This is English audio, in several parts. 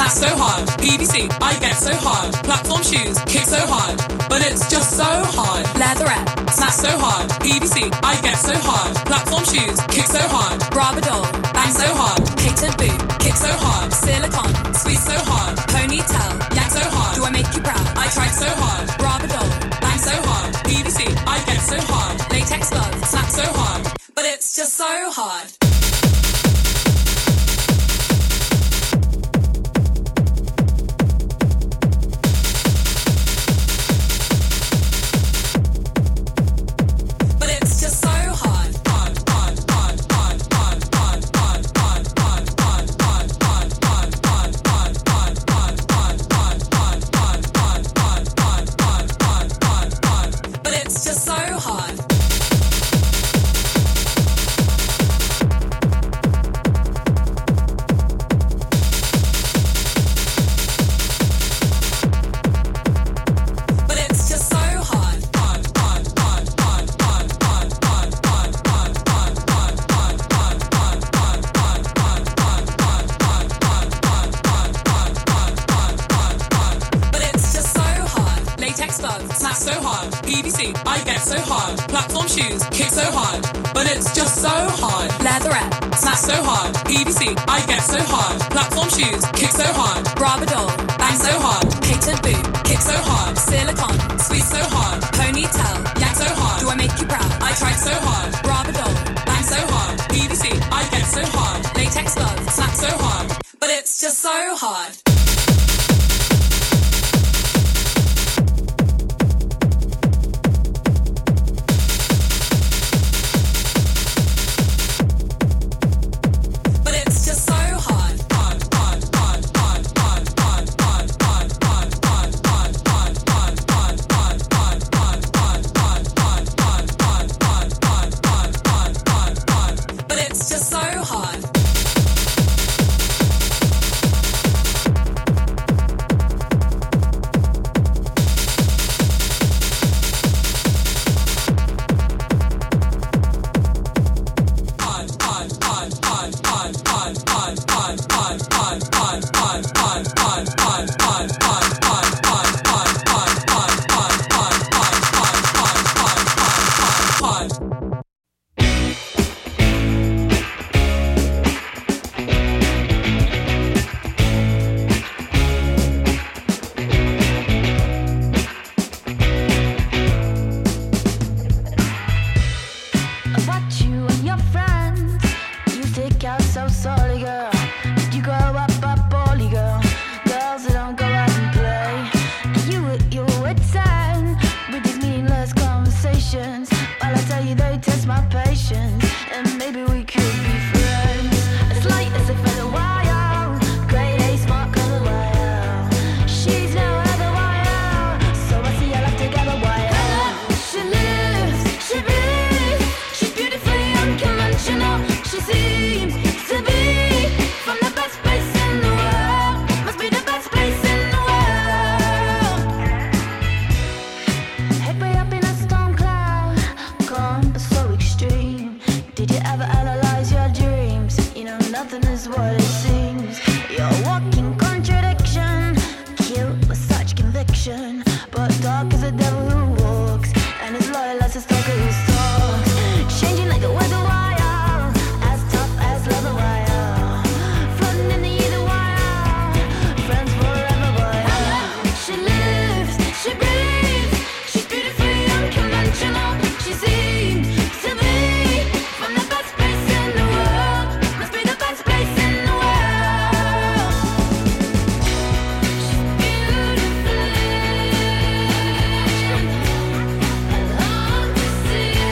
smash so hard. PVC, I get so hard. Platform shoes, kick so hard, but it's just so hard. Leatherette, smash so hard. PVC, I get so hard. Platform shoes, kick so hard. Bravadol, bang so hard. Catered boot, kick so hard. Silicone, squeeze so hard. Ponytail, yank so hard. Do I make you proud? I tried so hard. Bravadol, bang so hard. PVC, I get so hard. Latex glove, snap so hard, but it's just so hard. See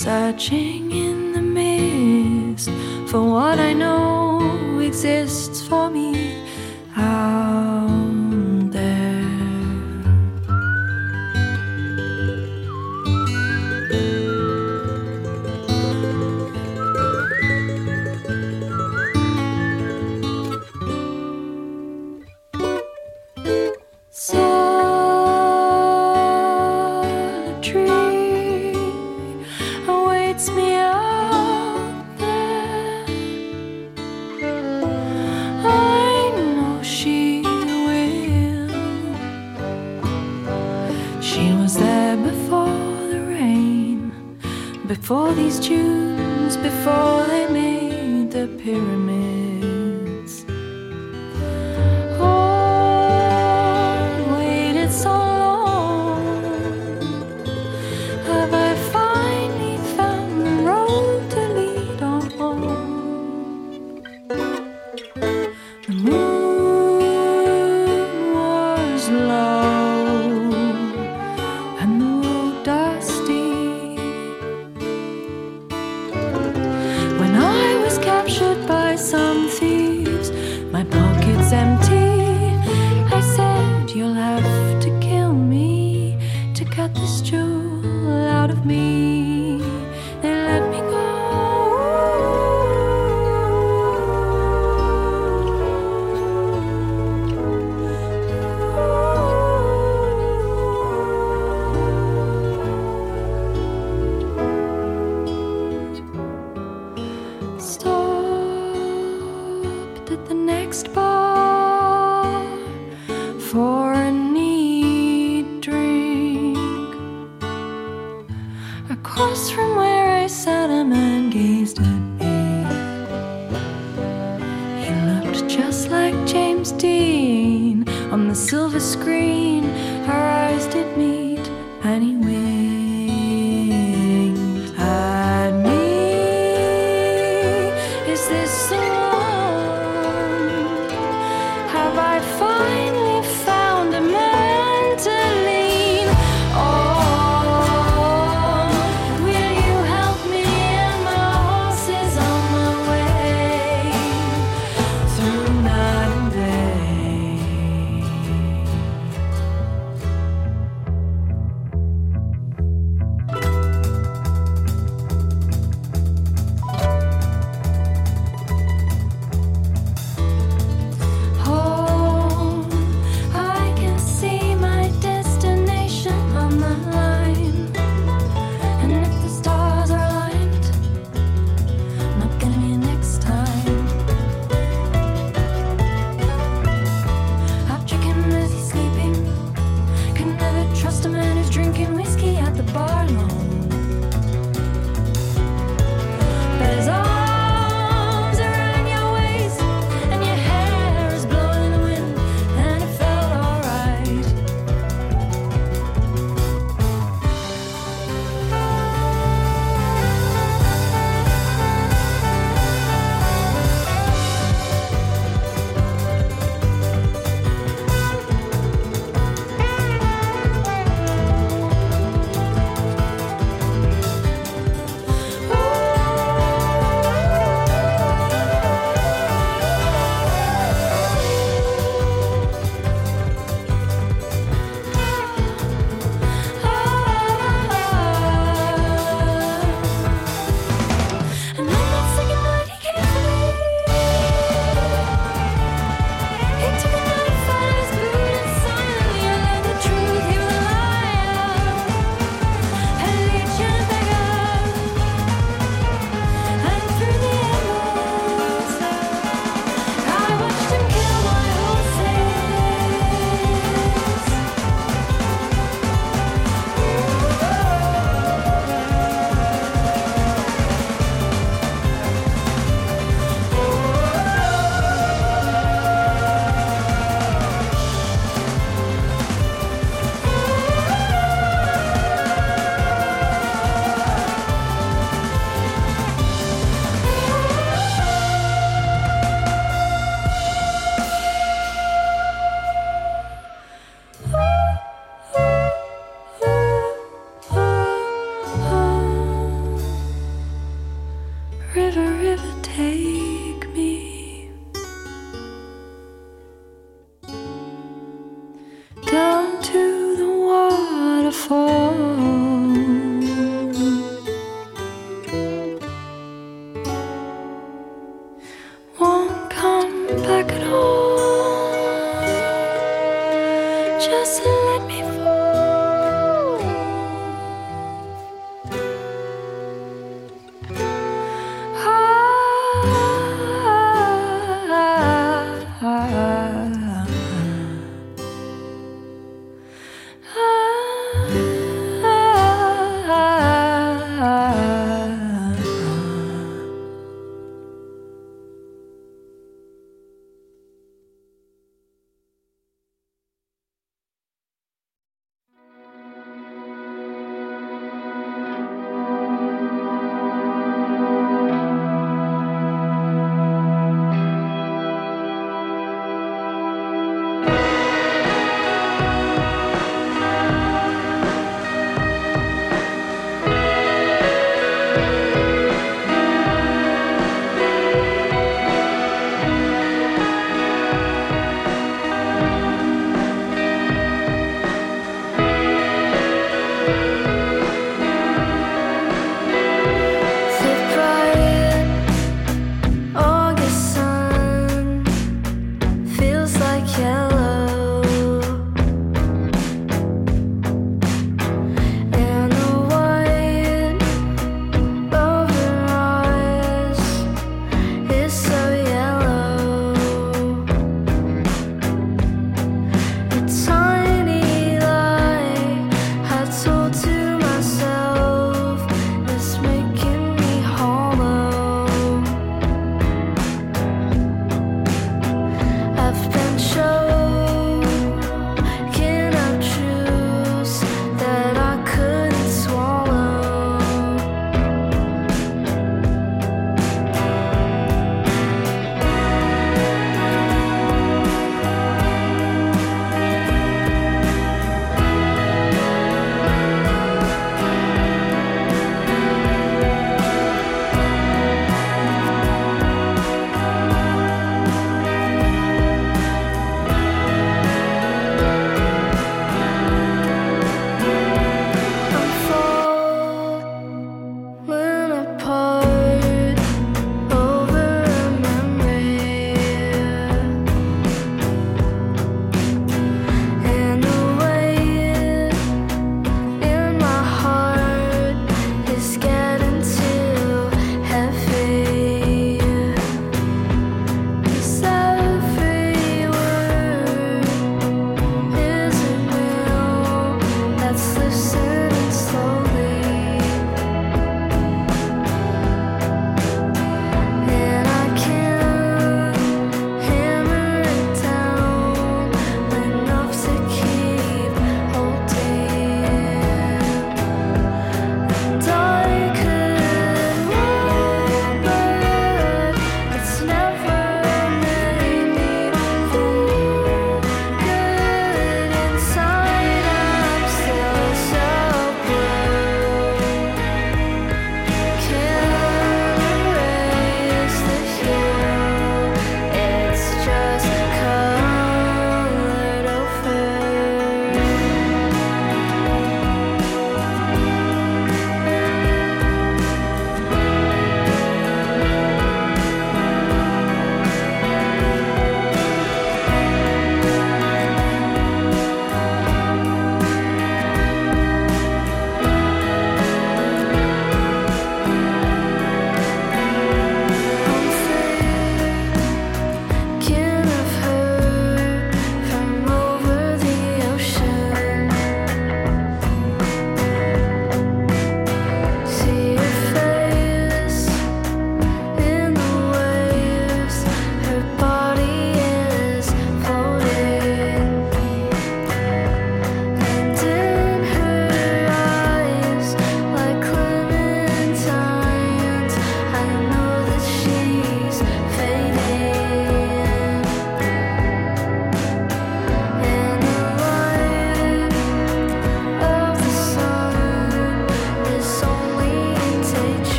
searching in the mist for what I know exists for me out there. Before these dunes, before they made the pyramids. Oh, waited so long. Have I finally found the road to lead on home? The moon was low and the road dusty. Captured by some thieves, my pockets empty. I said, you'll have to kill me to cut this jewel out of me. They let me go. At the next bar for a neat drink. Across from where I sat, a man gazed at me. He looked just like James Dean on the silver screen. Our eyes did meet and he winked at me. Is this the have I finally found a man to lean on? Will you help me? And my horse is on my way through night and day. fall. Won't come back at all. Just let me fall.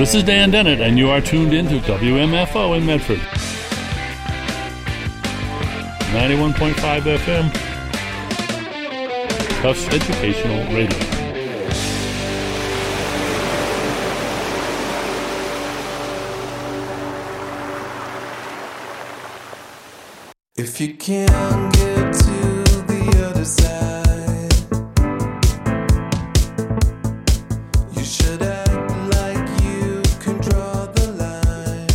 This is Dan Dennett, and you are tuned into WMFO in Medford. 91.5 FM. Tufts Educational Radio. If you can't get to the other side, you should act like you can draw the line.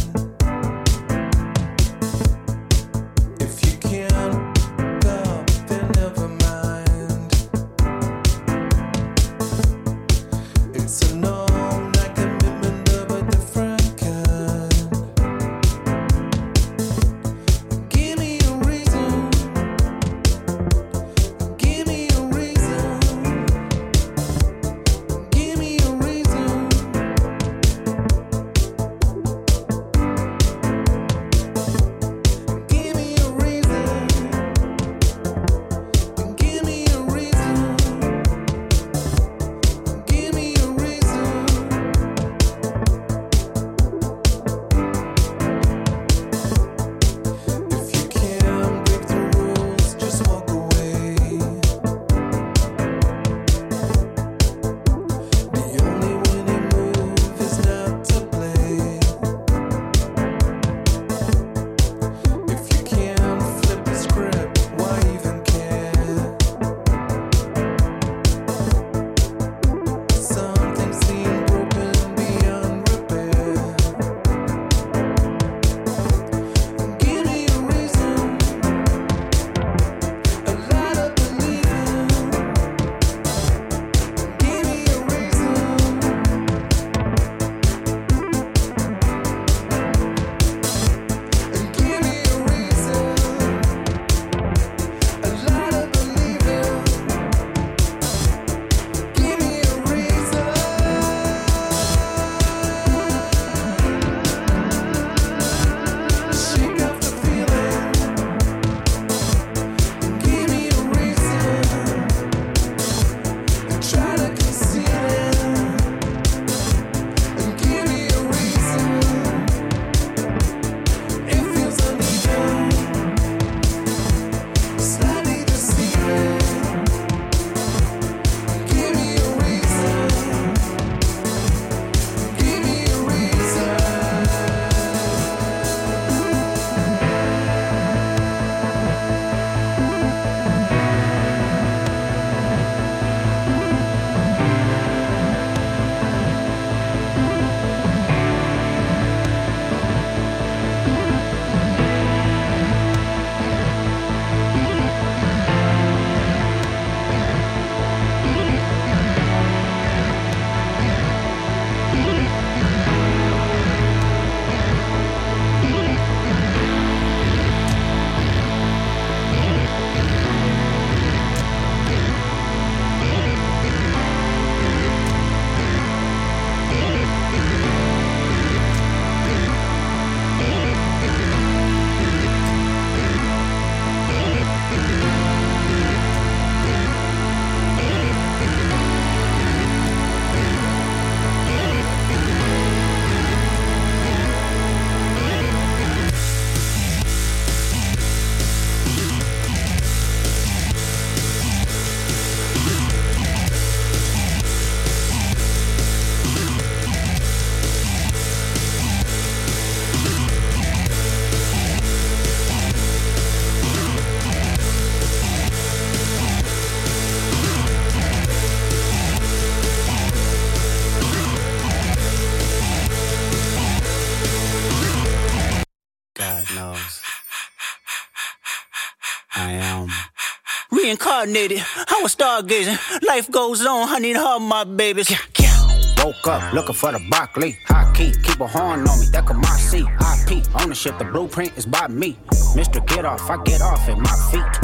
If you can't stop, then never mind. It's a norm, like commitment of a different kind. Give me a reason. Give me a reason. Give me a reason. Give me a reason. Give me a reason. Give me a reason. If you can't break the rules, just walk away. The only winning move is not to play. If you can't flip the script, why even care? Something seems broken beyond repair. Give me a reason, a lot of believing. Give me a reason. And give me a reason, a lot of believing. Give me a reason. Shake off the feeling. Give me a reason. And try to conceal it. And give me a reason. It feels uneven, slightly deceiving. Give me a reason. Give me a reason. God knows. I am reincarnated. I was stargazing. Life goes on. I need her, my babies. Woke up looking for the broccoli. High key, keep a horn on me. That could my seat. IP ownership. The blueprint is by me. Mr. Get Off, I get off at my feet.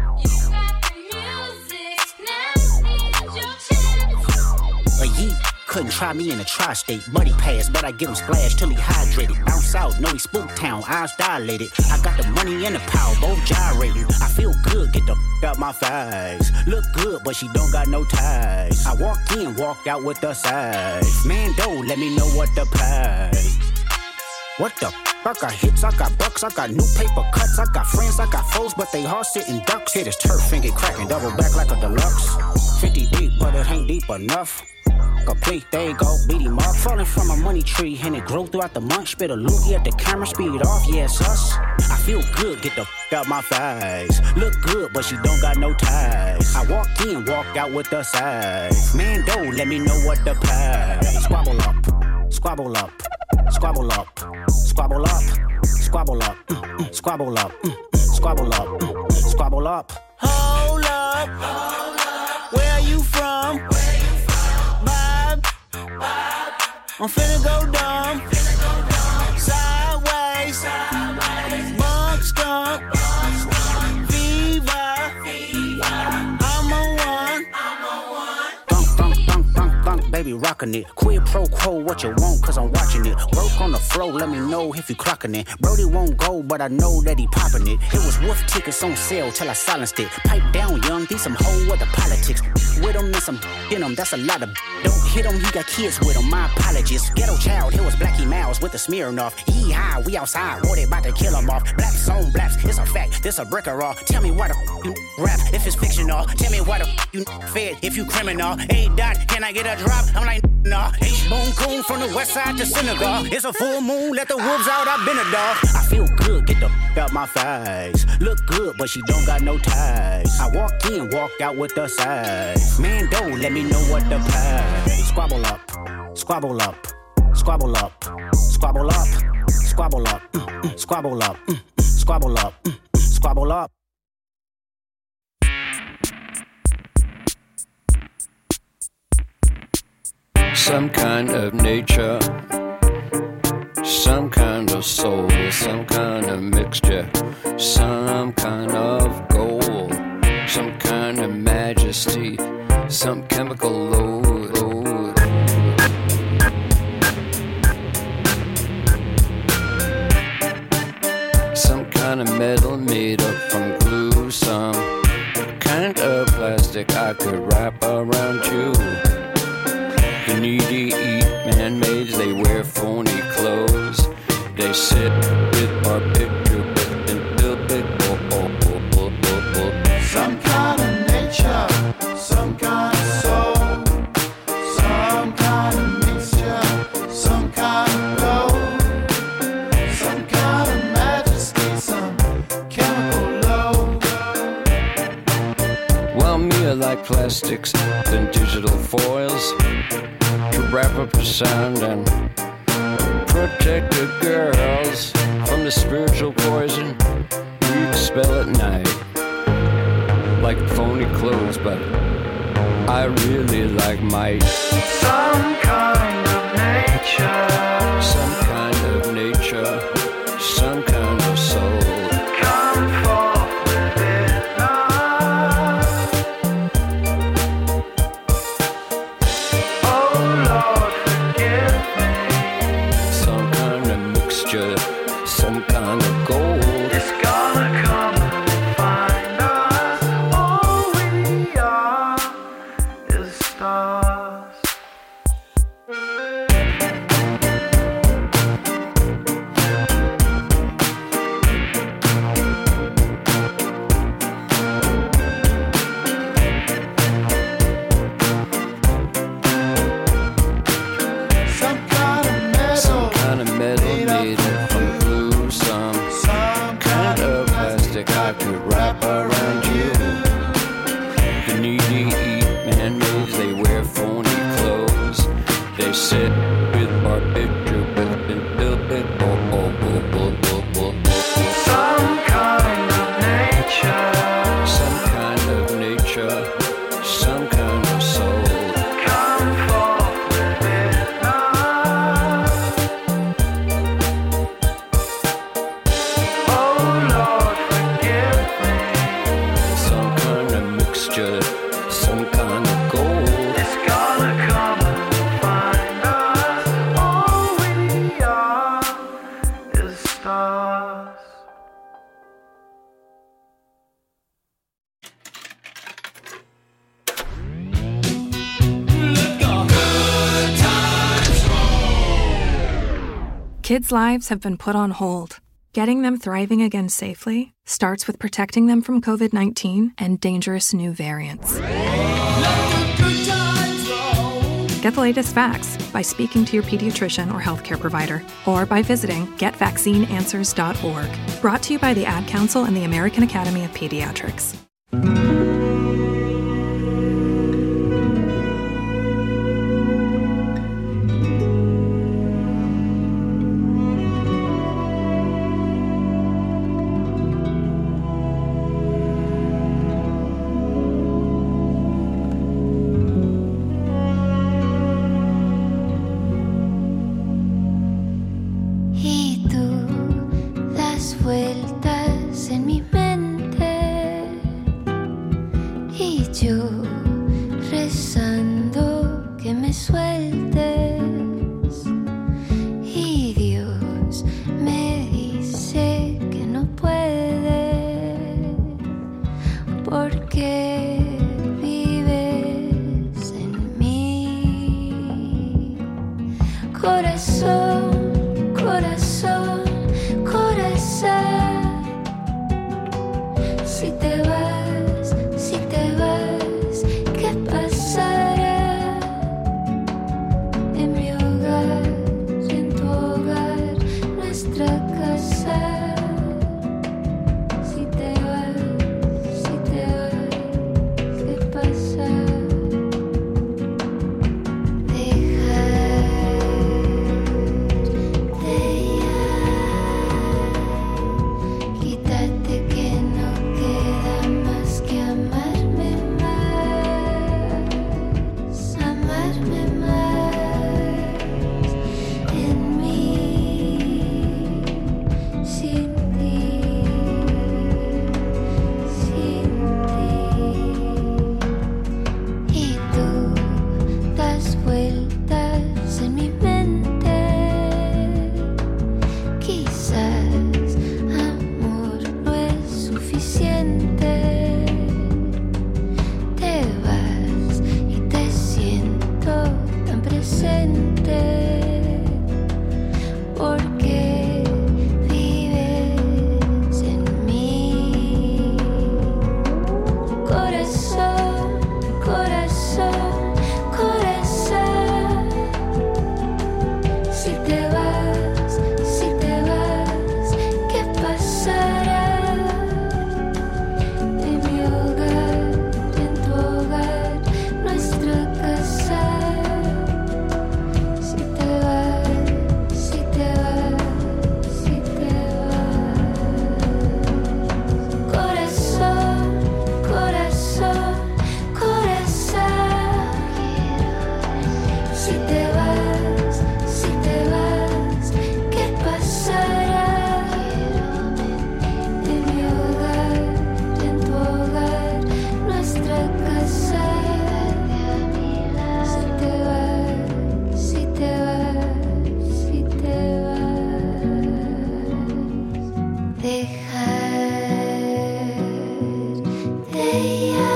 A yeet couldn't try me in a tri-state. Buddy pass, but I get him splashed till he hydrated. Bounce out, know he spook town, eyes dilated. I got the money and the power, both gyrating. I feel good, get the out my face. Look good, but she don't got no ties. I walked in, walked out with the size. Man, don't let me know what to pay. What the I got hits, I got bucks, I got new paper cuts, I got friends, I got foes, but they all sitting ducks. Hit his turf and get cracking, double back like a deluxe. 50 deep, but it ain't deep enough. Complete, there you go, beat him up. Falling from a money tree, and it grew throughout the month. Spit a loogie at the camera, speed it off, yeah, it's us. I feel good, get the out my face. Look good, but she don't got no ties. I walked in, walked out with the size. Man, don't let me know what to pay. Squabble up, squabble up, squabble up, squabble up, squabble up, squabble up, squabble up, squabble up. Hold up, where you from? Bob, I'm finna go dumb. Sideways, bunk skunk, fever. I'm on one. Thunk, baby, rockin' it. Quid pro quo, what you want, cause I'm watching it. Work on the flow, let me know if you clockin' it. Brody won't go, but I know that he poppin' it. It was wolf tickets on sale till I silenced it. Pipe down, young, these some whole other politics. With him and some in him, that's a lot of. Don't hit him, he got kids with him, my apologies. Ghetto child, here was Blackie Mouse with the Smirnoff. He high, we outside, what they about to kill him off. Blacks on blacks, it's a fact, this a brick or all. Tell me why the you rap if it's fictional. Tell me why the you fed if you criminal. Hey, Dot, can I get a drop? I'm like, nah. H-Bone Coon from the west side to Senegal. It's a full moon, let the wolves out, I've been a dog. I feel good, get the out my face. Look good, but she don't got no ties. I walked in, walked out with the size. Man, don't let me know what to pay. Squabble up, squabble up, squabble up, squabble up, squabble up, squabble up, squabble up, squabble up. Some kind of nature, some kind of soul, some kind of mixture, some kind of gold, some kind of majesty, some chemical load. Some kind of metal made up from glue, some kind of plastic I could wrap around you. The needy eat man-made, they wear phony clothes. They sit with our picture and build big. Some kind of nature, some kind of soul, some kind of mixture, some kind of gold, some kind of majesty, some chemical load. Well, me I like plastics and digital foils to wrap up the sound and protect the girls from the spiritual poison we expel at night. Like phony clothes, but I really like might. Some kind of nature, Some kind of nature, some kind of soul. come forth within us. Oh Lord, forgive me. Some kind of mixture, some kind of gold. It's gonna come and find us. All we are is stars. Some kind of metal, Some kind of metal made from glue, some some kind of plastic I could wrap around you. The needy eat man-made, they wear phony clothes. They sit with our picture and build big. some kind of nature, Some kind of nature, some kind of soul. come forth within us. Oh Lord, forgive me. Kids' lives have been put on hold. Getting them thriving again safely starts with protecting them from COVID-19 and dangerous new variants. Get the latest facts by speaking to your pediatrician or healthcare provider, or by visiting getvaccineanswers.org. Brought to you by the Ad Council and the American Academy of Pediatrics. Vueltas en mi mente y yo rezando que me sueltes, y Dios me dice que no puede porque vives en mí. Corazón, corazón, si te vas, ¿qué pasará? En mi hogar, en tu hogar, nuestra casa. Si te vas, ¿qué pasa? Quítate que no queda más que amarme más en mí, sin ti, y tú das vueltas en mi mente, quizás amor no es suficiente. Te vas y te siento tan presente porque vives en mí. Corazón, corazón, corazón. Si te vas, ¿qué pasará? En mi hogar, en tu hogar, nuestra casa. Si te vas, corazón, corazón, corazón. Si te vas, ¿qué pasará? En mi hogar, en tu hogar, nuestra casa. Si te vas, dejar de ya.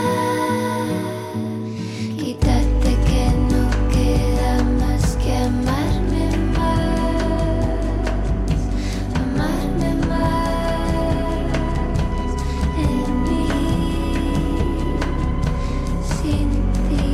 Quítate que no queda más que amarme más en mí, sin ti.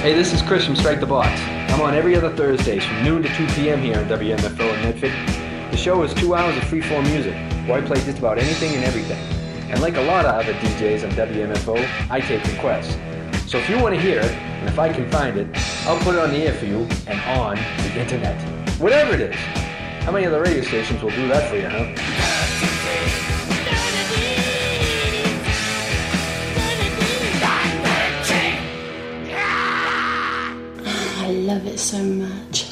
Hey, this is Chris from Strike the Box. I'm on every other Thursdays from noon to 2 p.m. here on WMFO in Medford. The show is 2 hours of free-form music, where I play just about anything and everything. And like a lot of other DJs on WMFO, I take requests. So if you want to hear it, and if I can find it, I'll put it on the air for you and on the internet. Whatever it is. How many other radio stations will do that for you, huh? I love it so much.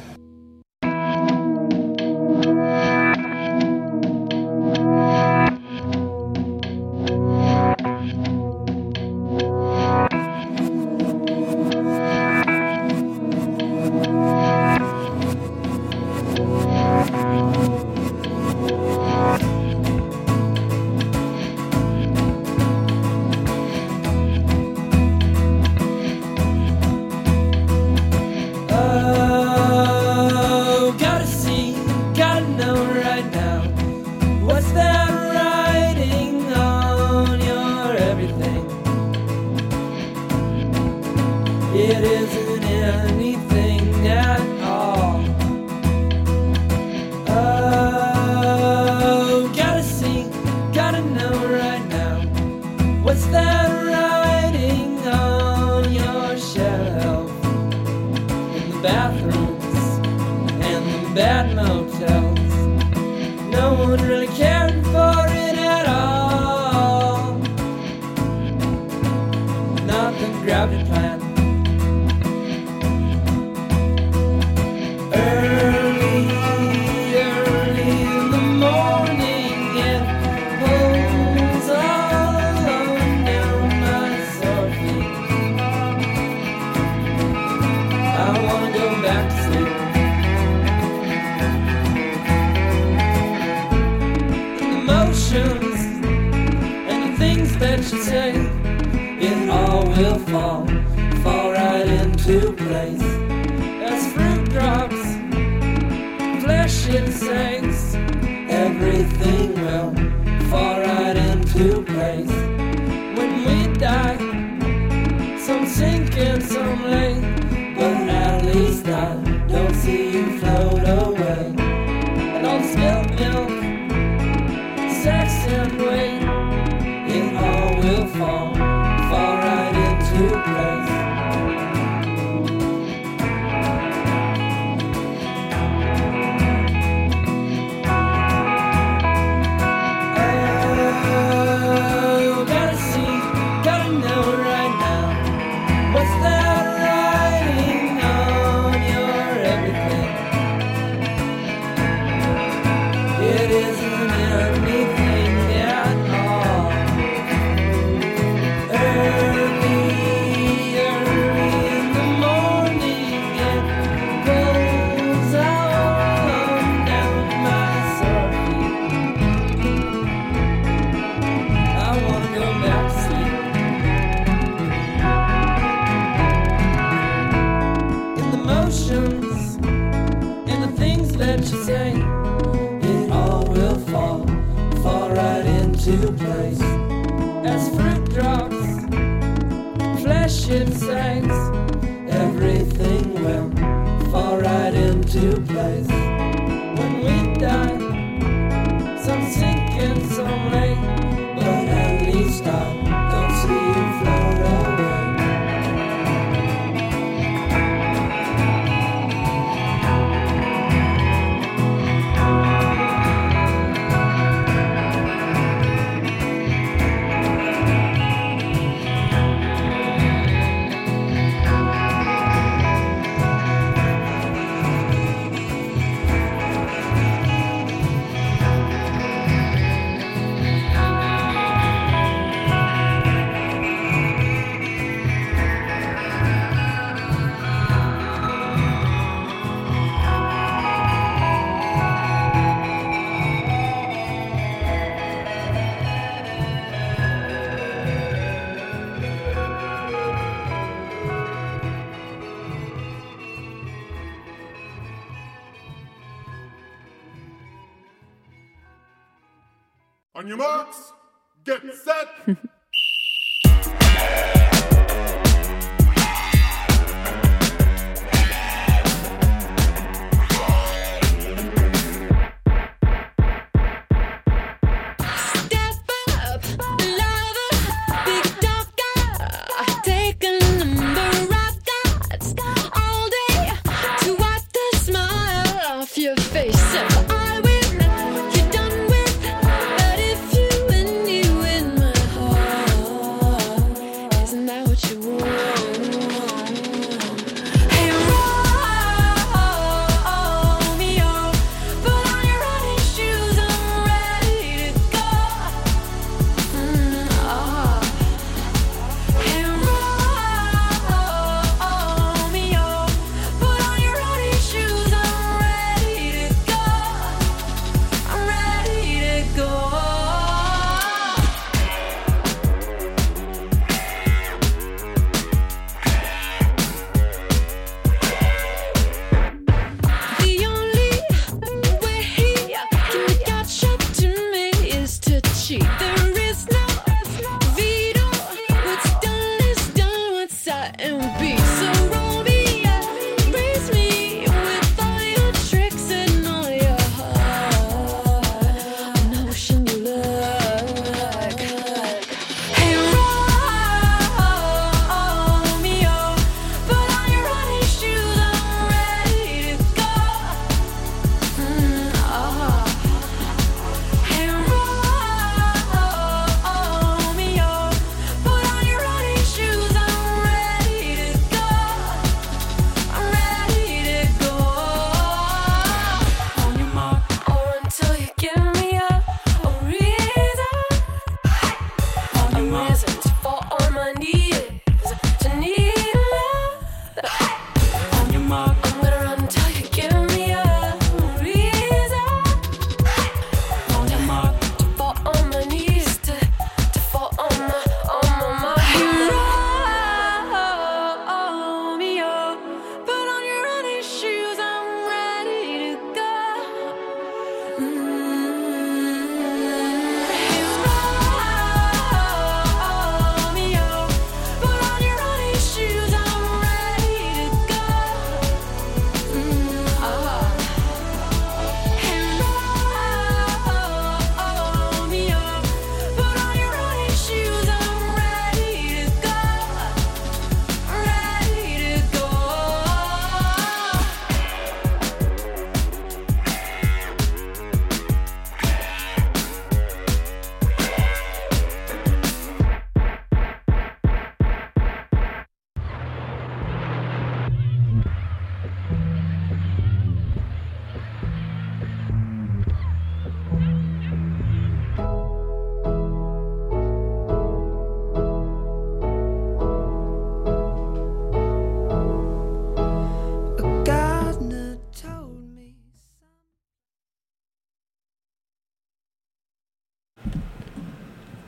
On your marks, get set.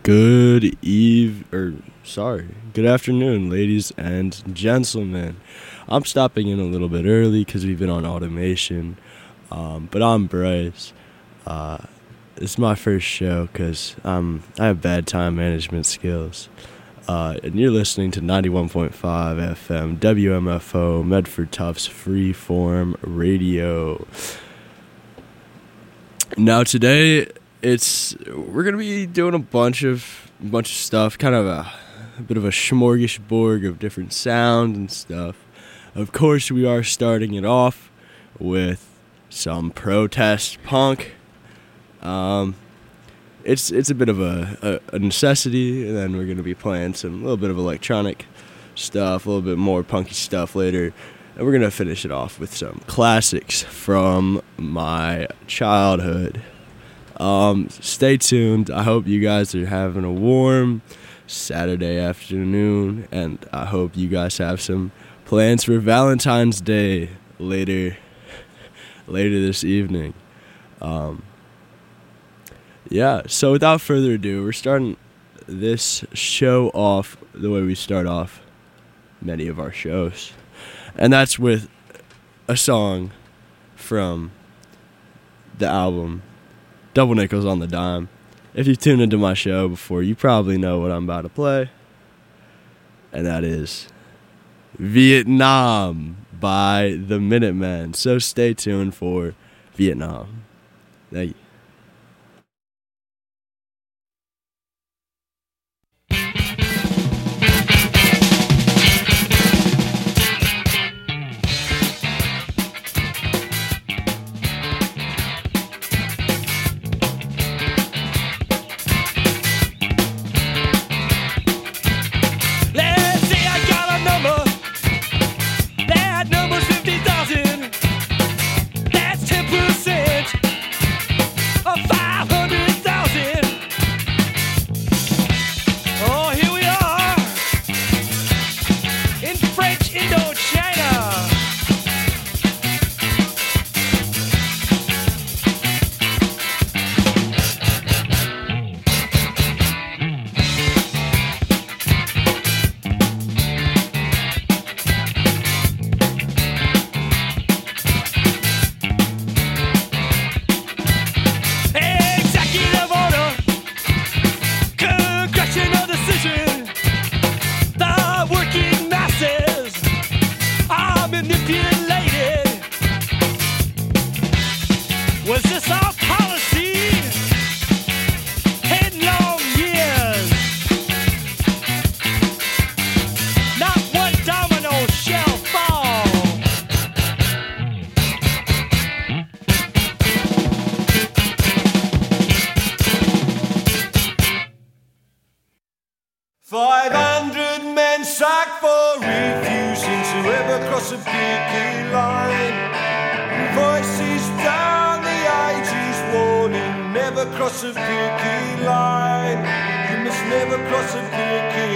Good afternoon, ladies and gentlemen. I'm stopping in a little bit early because we've been on automation, but I'm Bryce. It's my first show because I have bad time management skills, and you're listening to 91.5 FM WMFO Medford Tufts Freeform Radio. Now today, we're gonna be doing a bunch of stuff, kind of a bit of a smorgasbord of different sounds and stuff. Of course, we are starting it off with some protest punk. It's a bit of a necessity, and then we're gonna be playing a little bit of electronic stuff, a little bit more punky stuff later, and we're gonna finish it off with some classics from my childhood. Stay tuned. I hope you guys are having a warm Saturday afternoon, and I hope you guys have some plans for Valentine's Day later this evening. So without further ado, we're starting this show off the way we start off many of our shows, and that's with a song from the album Double Nickels on the Dime. If you've tuned into my show before, you probably know what I'm about to play, and that is Vietnam by the Minutemen. So stay tuned for Vietnam. Thank you. That's 10% of 500,000. Oh, here we are in French Indochina. Was this our policy? Headlong years. Not one domino shall fall. $500 men sacked for refusing to ever cross a picket line. Voices down the ages warning, never cross a picket line. You must never cross a picket